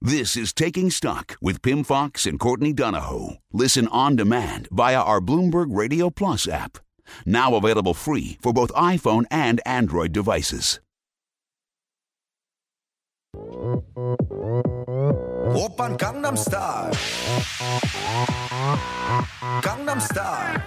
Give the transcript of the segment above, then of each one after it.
This is Taking Stock with Pim Fox and Courtney Donahoe. Listen on demand via our Bloomberg Radio Plus app. Now available free for both iPhone and Android devices. 오빤 강남 스타일 강남 스타일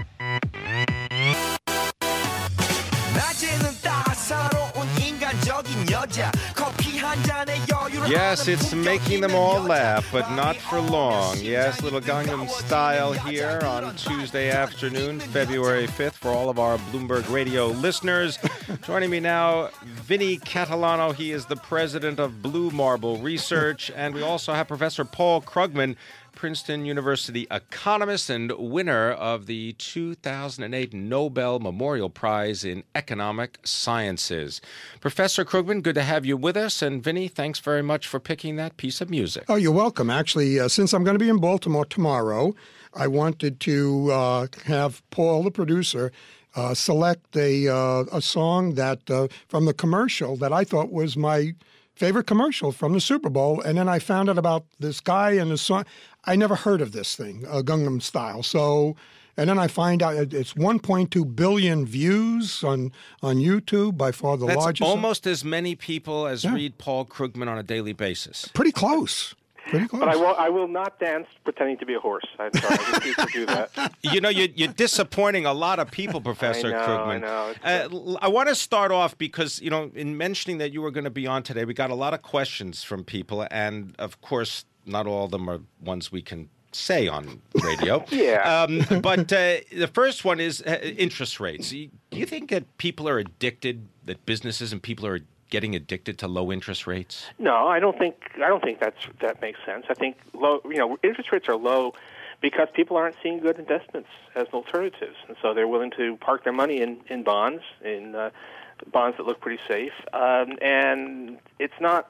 낮에는 따사로운 인간적인 여자 커피 한 잔에 여유를 Yes, it's making them all laugh, but not for long. Yes, little Gangnam Style here on Tuesday afternoon, February 5th, for all of our Bloomberg Radio listeners. Joining me now, Vinny Catalano. He is the president of Blue Marble Research, and we also have Professor Paul Krugman, Princeton University economist and winner of the 2008 Nobel Memorial Prize in Economic Sciences. Professor Krugman, good to have you with us. And Vinny, thanks very much for picking that piece of music. Oh, you're welcome. Actually, since I'm going to be in Baltimore tomorrow, I wanted to have Paul, the producer, select a song that from the commercial that I thought was my favorite commercial from the Super Bowl. And then I found out about this guy and the song. I never heard of this thing, Gangnam Style. So, and then I find out it's 1.2 billion views on YouTube, by far the largest. That's almost as many people as read Paul Krugman on a daily basis. Pretty close. Pretty close. But I will not dance pretending to be a horse. I'm sorry, I refuse to do that. You know, you're disappointing a lot of people, Professor Krugman. I know. I want to start off because, you know, in mentioning that you were going to be on today, we got a lot of questions from people, and of course, not all of them are ones we can say on radio. Yeah. But the first one is interest rates. Do you think that people are addicted, that businesses and people are getting addicted to low interest rates? No, I don't think that makes sense. I think interest rates are low because people aren't seeing good investments as alternatives, and so they're willing to park their money in bonds, bonds that look pretty safe. And it's not.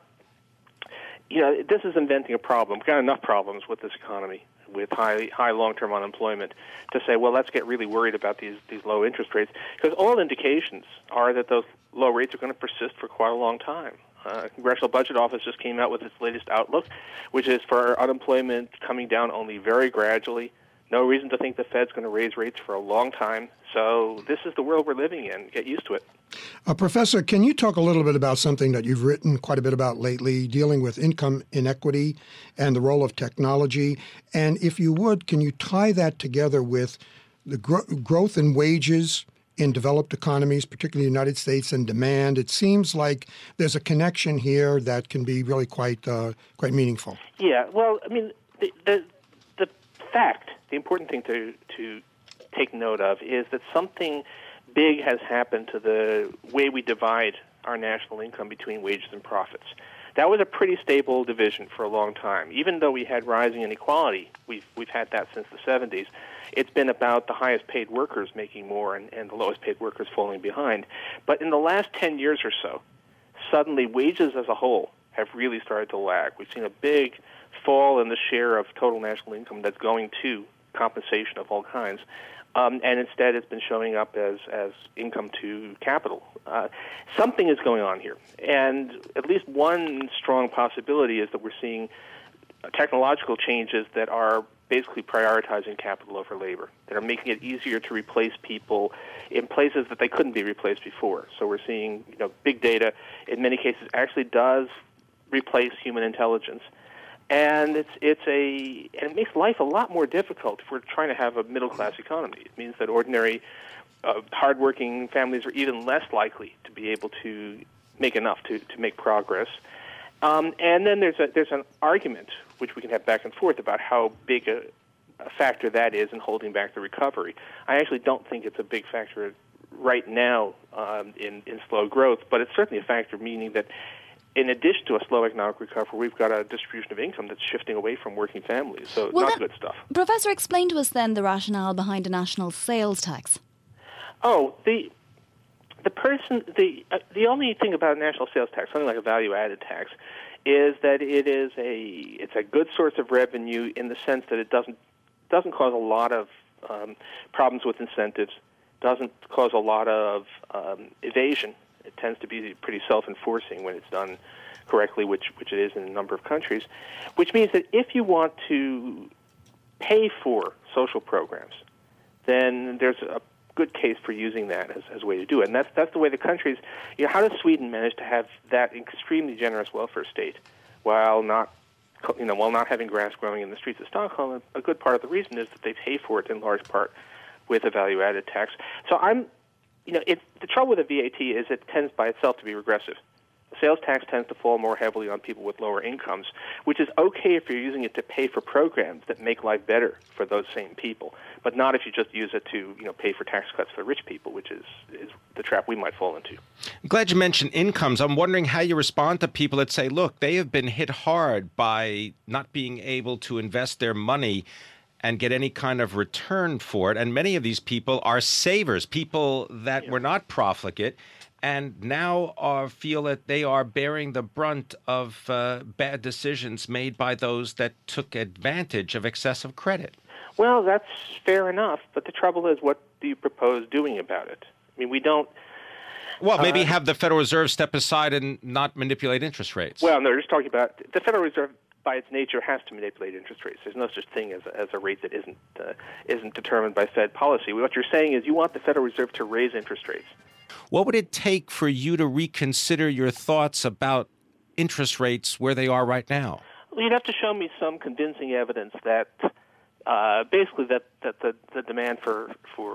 This is inventing a problem. We've got enough problems with this economy, with high long-term unemployment, to say, well, let's get really worried about these low interest rates, because all indications are that those low rates are going to persist for quite a long time. Congressional Budget Office just came out with its latest outlook, which is for unemployment coming down only very gradually. No reason to think the Fed's going to raise rates for a long time. So this is the world we're living in. Get used to it. Professor, can you talk a little bit about something that you've written quite a bit about lately, dealing with income inequity and the role of technology? And if you would, can you tie that together with the growth in wages in developed economies, particularly the United States, and demand? It seems like there's a connection here that can be really quite meaningful. Yeah, well, I mean, the important thing to take note of is that something big has happened to the way we divide our national income between wages and profits. That was a pretty stable division for a long time. Even though we had rising inequality, we've had that since the 70s, it's been about the highest paid workers making more and the lowest paid workers falling behind. But in the last 10 years or so, suddenly wages as a whole have really started to lag. We've seen a big fall in the share of total national income that's going to compensation of all kinds. And instead it's been showing up as income to capital. Something is going on here. And at least one strong possibility is that we're seeing technological changes that are basically prioritizing capital over labor, that are making it easier to replace people in places that they couldn't be replaced before. So we're seeing, big data in many cases actually does replace human intelligence. And it makes life a lot more difficult if we're trying to have a middle-class economy. It means that ordinary, hardworking families are even less likely to be able to make enough to make progress. And then there's an argument, which we can have back and forth, about how big a factor that is in holding back the recovery. I actually don't think it's a big factor right now in slow growth, but it's certainly a factor, meaning that in addition to a slow economic recovery, we've got a distribution of income that's shifting away from working families. So not good stuff. Professor, explain to us then the rationale behind a national sales tax. Oh, the only thing about a national sales tax, something like a value-added tax, is that it's a good source of revenue in the sense that it doesn't cause a lot of problems with incentives, doesn't cause a lot of evasion. It tends to be pretty self-enforcing when it's done correctly, which it is in a number of countries, which means that if you want to pay for social programs, then there's a good case for using that as a way to do it. And that's the way the countries, how does Sweden manage to have that extremely generous welfare state while not having grass growing in the streets of Stockholm? A good part of the reason is that they pay for it in large part with a value-added tax. So the trouble with a VAT is it tends by itself to be regressive. The sales tax tends to fall more heavily on people with lower incomes, which is okay if you're using it to pay for programs that make life better for those same people, but not if you just use it to pay for tax cuts for rich people, which is the trap we might fall into. I'm glad you mentioned incomes. I'm wondering how you respond to people that say, look, they have been hit hard by not being able to invest their money and get any kind of return for it. And many of these people are savers, people that were not profligate, and now feel that they are bearing the brunt of bad decisions made by those that took advantage of excessive credit. Well, that's fair enough, but the trouble is, what do you propose doing about it? I mean, we don't... Well, maybe have the Federal Reserve step aside and not manipulate interest rates. Well, no, they're just talking about... The Federal Reserve, by its nature, has to manipulate interest rates. There's no such thing as a rate that isn't determined by Fed policy. What you're saying is you want the Federal Reserve to raise interest rates. What would it take for you to reconsider your thoughts about interest rates where they are right now? Well, you'd have to show me some convincing evidence that basically that the demand for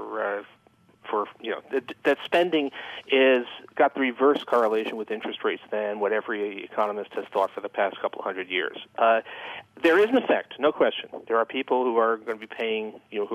that spending is got the reverse correlation with interest rates than what every economist has thought for the past couple hundred years. There is an effect, no question. There are people who are going to be paying,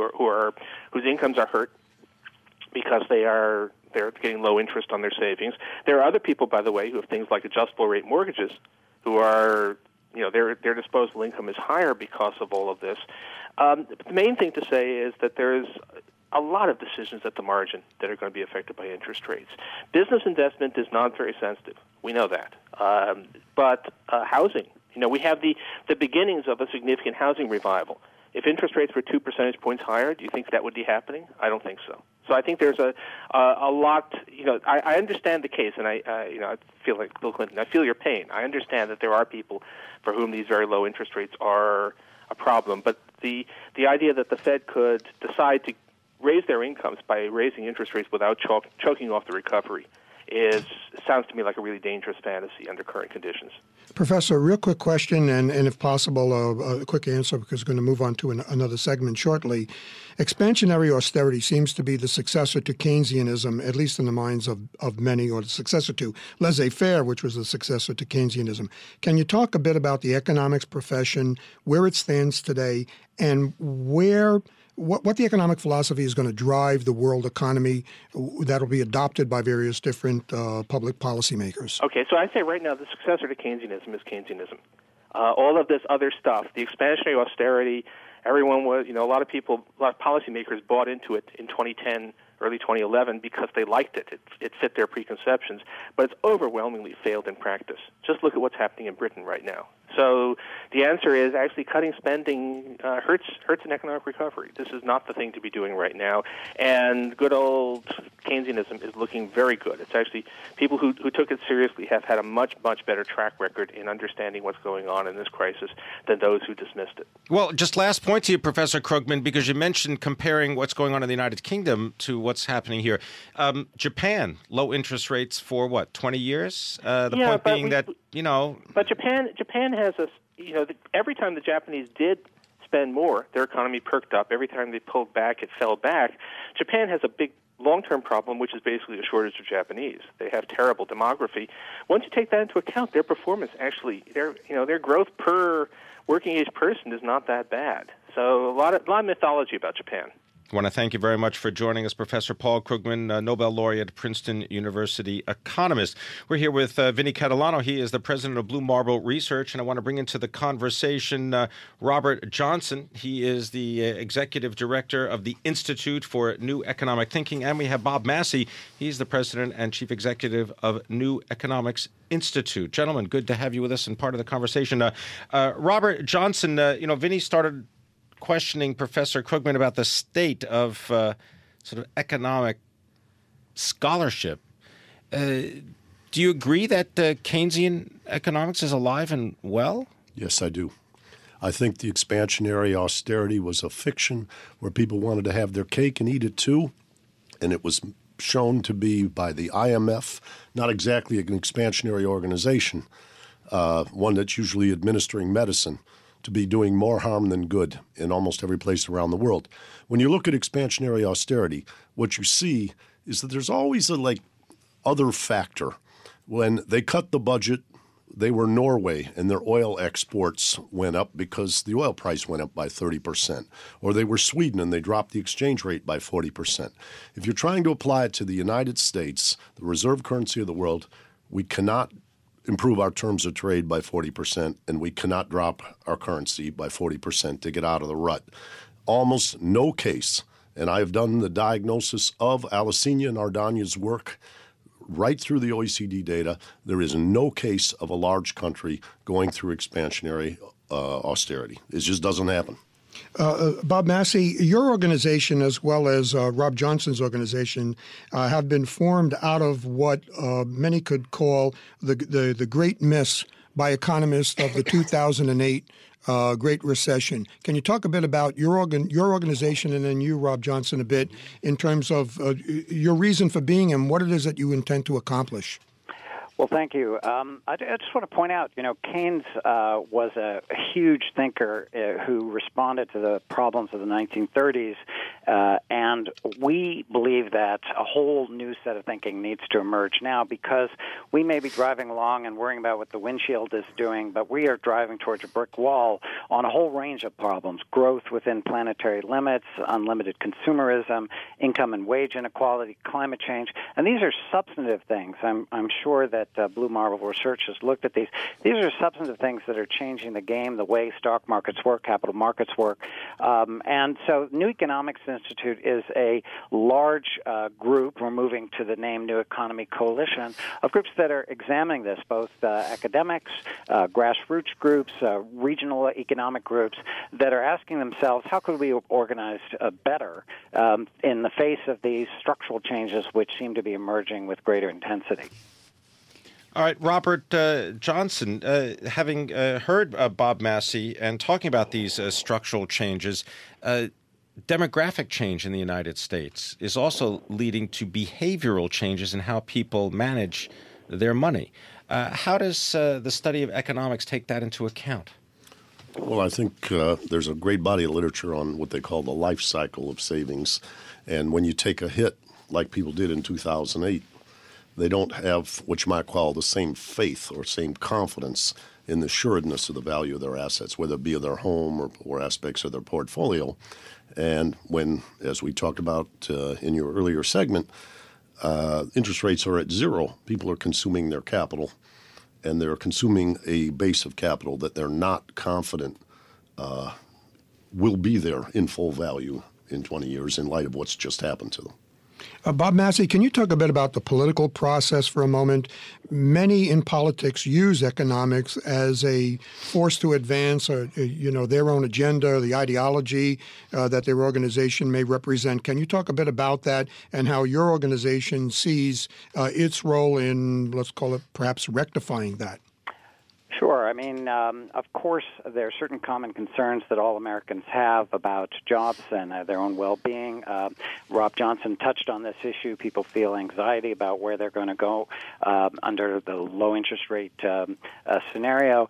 whose incomes are hurt because they're getting low interest on their savings. There are other people, by the way, who have things like adjustable rate mortgages, who are, their disposable income is higher because of all of this. But the main thing to say is that there's a lot of decisions at the margin that are going to be affected by interest rates. Business investment is not very sensitive. We know that. But housing, we have the beginnings of a significant housing revival. If interest rates were 2 percentage points higher, do you think that would be happening? I don't think so. So I think there's a lot. I understand the case, and I feel like Bill Clinton. I feel your pain. I understand that there are people for whom these very low interest rates are a problem. But the idea that the Fed could decide to raise their incomes by raising interest rates without choking off the recovery sounds to me like a really dangerous fantasy under current conditions. Professor, real quick question, and if possible, a quick answer, because we're going to move on to another segment shortly. Expansionary austerity seems to be the successor to Keynesianism, at least in the minds of many, or the successor to laissez-faire, which was the successor to Keynesianism. Can you talk a bit about the economics profession, where it stands today, and what the economic philosophy is going to drive the world economy that will be adopted by various different public policymakers? Okay, so I say right now the successor to Keynesianism is Keynesianism. All of this other stuff, the expansionary austerity, everyone was, a lot of policymakers bought into it in 2010, early 2011 because they liked it. It fit their preconceptions, but it's overwhelmingly failed in practice. Just look at what's happening in Britain right now. So the answer is actually cutting spending hurts an economic recovery. This is not the thing to be doing right now. And good old Keynesianism is looking very good. It's actually people who took it seriously have had a much, much better track record in understanding what's going on in this crisis than those who dismissed it. Well, just last point to you, Professor Krugman, because you mentioned comparing what's going on in the United Kingdom to what's happening here. Japan, low interest rates for, 20 years? Point being that, But Japan has every time the Japanese did spend more, their economy perked up. Every time they pulled back, it fell back. Japan has a big long-term problem, which is basically a shortage of Japanese. They have terrible demography. Once you take that into account, their performance actually, their growth per working-age person is not that bad. So a lot of mythology about Japan. I want to thank you very much for joining us, Professor Paul Krugman, Nobel laureate, Princeton University economist. We're here with Vinny Catalano. He is the president of Blue Marble Research, and I want to bring into the conversation Robert Johnson. He is the executive director of the Institute for New Economic Thinking, and we have Bob Massey. He's the president and chief executive of New Economics Institute. Gentlemen, good to have you with us and part of the conversation. Robert Johnson, Vinny started questioning Professor Krugman about the state of sort of economic scholarship. Do you agree that Keynesian economics is alive and well? Yes, I do. I think the expansionary austerity was a fiction where people wanted to have their cake and eat it too, and it was shown to be by the IMF, not exactly an expansionary organization, one that's usually administering medicine, to be doing more harm than good in almost every place around the world. When you look at expansionary austerity, what you see is that there's always a other factor. When they cut the budget, they were Norway, and their oil exports went up because the oil price went up by 30%. Or they were Sweden, and they dropped the exchange rate by 40%. If you're trying to apply it to the United States, the reserve currency of the world, we cannot improve our terms of trade by 40%, and we cannot drop our currency by 40% to get out of the rut. Almost no case, and I have done the diagnosis of Alesina and Ardania's work right through the OECD data, there is no case of a large country going through expansionary austerity. It just doesn't happen. Bob Massey, your organization as well as Rob Johnson's organization have been formed out of what many could call the great miss by economists of the 2008 Great Recession. Can you talk a bit about your organization and then you, Rob Johnson, a bit in terms of your reason for being and what it is that you intend to accomplish? Well, thank you. I just want to point out, Keynes was a huge thinker who responded to the problems of the 1930s, and we believe that a whole new set of thinking needs to emerge now because we may be driving along and worrying about what the windshield is doing, but we are driving towards a brick wall on a whole range of problems: growth within planetary limits, unlimited consumerism, income and wage inequality, climate change, and these are substantive things. I'm sure that Blue Marble Research has looked at these. These are substantive things that are changing the game, the way stock markets work, capital markets work. And so New Economics Institute is a large group, we're moving to the name New Economy Coalition, of groups that are examining this, both academics, grassroots groups, regional economic groups, that are asking themselves, how could we organize better in the face of these structural changes which seem to be emerging with greater intensity? All right, Robert Johnson, having heard Bob Massey and talking about these structural changes, demographic change in the United States is also leading to behavioral changes in how people manage their money. How does the study of economics take that into account? Well, I think there's a great body of literature on what they call the life cycle of savings. And when you take a hit like people did in 2008, they don't have what you might call the same faith or same confidence in the assuredness of the value of their assets, whether it be of their home or aspects of their portfolio. And when, as we talked about in your earlier segment, interest rates are at zero, people are consuming their capital, and they're consuming a base of capital that they're not confident will be there in full value in 20 years in light of what's just happened to them. Bob Massey, can you talk a bit about the political process for a moment? Many in politics use economics as a force to advance, their own agenda, the ideology that their organization may represent. Can you talk a bit about that and how your organization sees its role in, let's call it, perhaps rectifying that? Sure. I mean, of course, there are certain common concerns that all Americans have about jobs and their own well-being. Rob Johnson touched on this issue. People feel anxiety about where they're going to go under the low interest rate scenario.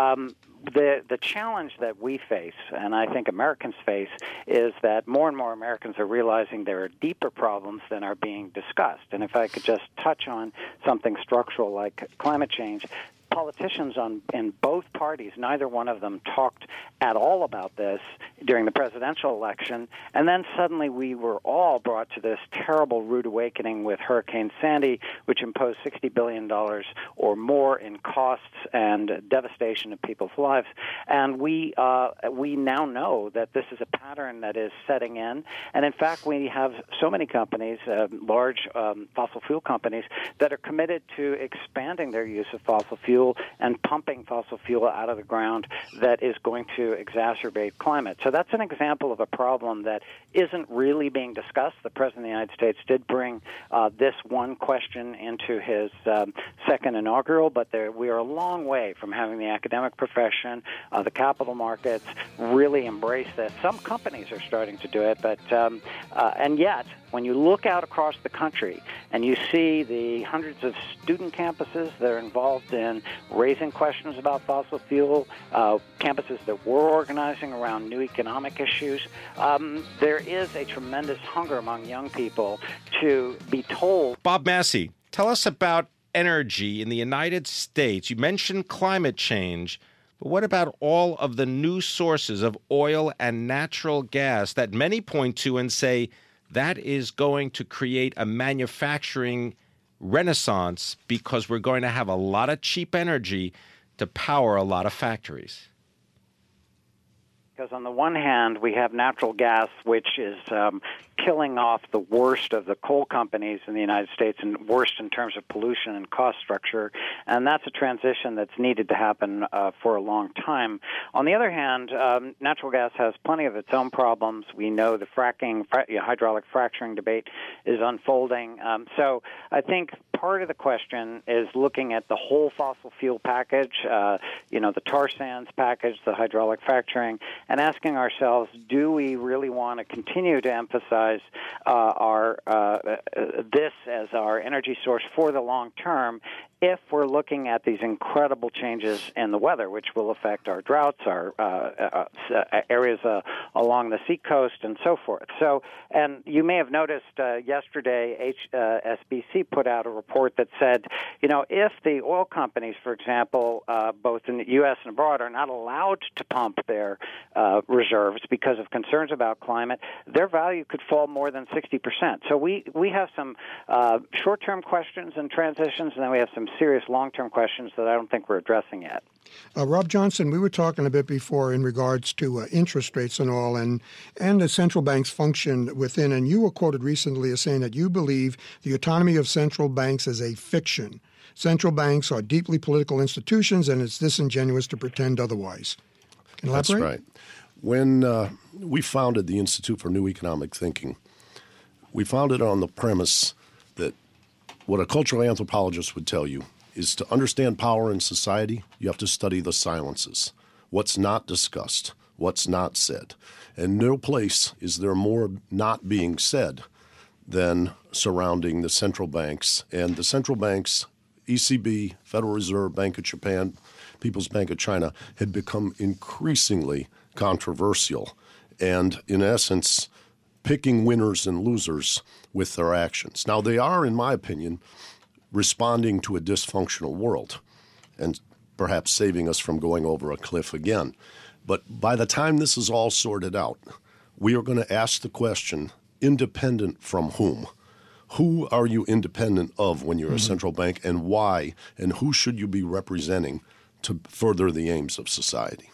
The challenge that we face, and I think Americans face, is that more and more Americans are realizing there are deeper problems than are being discussed. And if I could just touch on something structural like climate change, politicians in both parties, neither one of them talked at all about this during the presidential election, and then suddenly we were all brought to this terrible rude awakening with Hurricane Sandy, which imposed $60 billion or more in costs and devastation of people's lives. And we now know that this is a pattern that is setting in, and in fact we have so many companies, large fossil fuel companies, that are committed to expanding their use of fossil fuels fuel and pumping fossil fuel out of the ground that is going to exacerbate climate. So that's an example of a problem that isn't really being discussed. The President of the United States did bring this one question into his second inaugural, but we are a long way from having the academic profession, the capital markets really embrace this. Some companies are starting to do it, but and yet, when you look out across the country and you see the hundreds of student campuses that are involved in raising questions about fossil fuel, campuses that we're organizing around new economic issues, there is a tremendous hunger among young people to be told. Bob Massey, tell us about energy in the United States. You mentioned climate change, but what about all of the new sources of oil and natural gas that many point to and say that is going to create a manufacturing renaissance because we're going to have a lot of cheap energy to power a lot of factories? Because on the one hand, we have natural gas, which is killing off the worst of the coal companies in the United States and worst in terms of pollution and cost structure. And that's a transition that's needed to happen for a long time. On the other hand, natural gas has plenty of its own problems. We know the hydraulic fracturing debate is unfolding. So I think part of the question is looking at the whole fossil fuel package, the tar sands package, the hydraulic fracturing, and asking ourselves, do we really want to continue to emphasize this as our energy source for the long term if we're looking at these incredible changes in the weather, which will affect our droughts, our areas along the seacoast, and so forth. So, and you may have noticed yesterday, HSBC put out a report that said, if the oil companies, for example, both in the U.S. and abroad, are not allowed to pump their reserves because of concerns about climate, their value could fall more than 60%. So we have some short-term questions and transitions, and then we have some serious long-term questions that I don't think we're addressing yet. Rob Johnson, we were talking a bit before in regards to interest rates and all, and the central banks function within, and you were quoted recently as saying that you believe the autonomy of central banks is a fiction. Central banks are deeply political institutions, and it's disingenuous to pretend otherwise. Can you elaborate? That's right. When we founded the Institute for New Economic Thinking, we founded on the premise that what a cultural anthropologist would tell you is to understand power in society, you have to study the silences, what's not discussed, what's not said. And no place is there more not being said than surrounding the central banks. And the central banks, ECB, Federal Reserve, Bank of Japan, People's Bank of China, had become increasingly controversial and, in essence, picking winners and losers with their actions. Now, they are, in my opinion, responding to a dysfunctional world and perhaps saving us from going over a cliff again. But by the time this is all sorted out, we are going to ask the question, independent from whom? Who are you independent of when you're a central bank, and why? And who should you be representing to further the aims of society?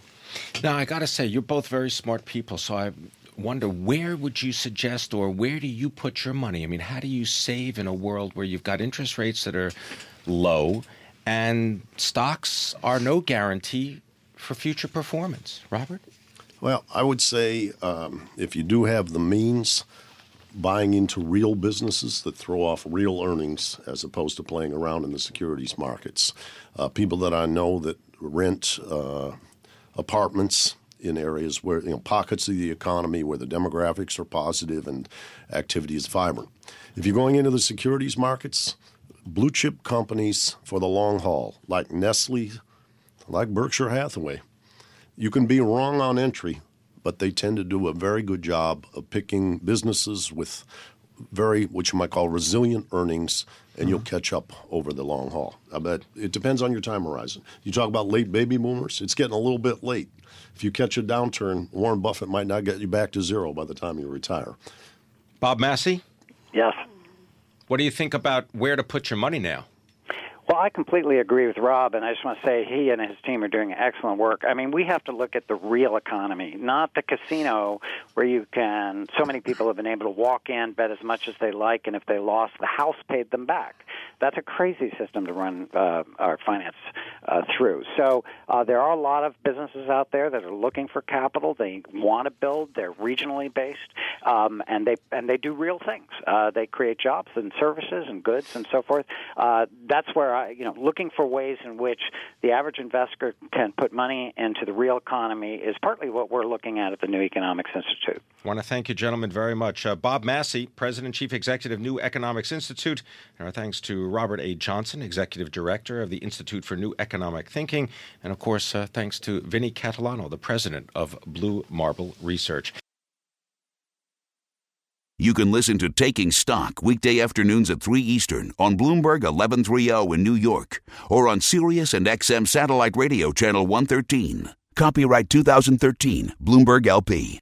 Now, I got to say, you're both very smart people, so I wonder, where would you suggest, or where do you put your money? I mean, how do you save in a world where you've got interest rates that are low and stocks are no guarantee for future performance? Robert? Well, I would say if you do have the means, buying into real businesses that throw off real earnings as opposed to playing around in the securities markets. People that I know that rent apartments in areas where, pockets of the economy where the demographics are positive and activity is vibrant. If you're going into the securities markets, blue chip companies for the long haul, like Nestle, like Berkshire Hathaway, you can be wrong on entry, but they tend to do a very good job of picking businesses with very, what you might call, resilient earnings, and you'll catch up over the long haul. I bet it depends on your time horizon. You talk about late baby boomers, it's getting a little bit late. If you catch a downturn, Warren Buffett might not get you back to zero by the time you retire. Bob Massey? Yes. What do you think about where to put your money now? Well, I completely agree with Rob, and I just want to say he and his team are doing excellent work. I mean, we have to look at the real economy, not the casino where so many people have been able to walk in, bet as much as they like, and if they lost, the house paid them back. That's a crazy system to run our finance through. So there are a lot of businesses out there that are looking for capital. They want to build. They're regionally based, and they do real things. They create jobs and services and goods and so forth. That's where looking for ways in which the average investor can put money into the real economy is partly what we're looking at the New Economics Institute. I want to thank you, gentlemen, very much. Bob Massey, President and Chief Executive, New Economics Institute. And our thanks to Robert A. Johnson, Executive Director of the Institute for New Economic Thinking. And, of course, thanks to Vinnie Catalano, the President of Blue Marble Research. You can listen to Taking Stock weekday afternoons at 3 Eastern on Bloomberg 1130 in New York or on Sirius and XM Satellite Radio Channel 113. Copyright 2013, Bloomberg LP.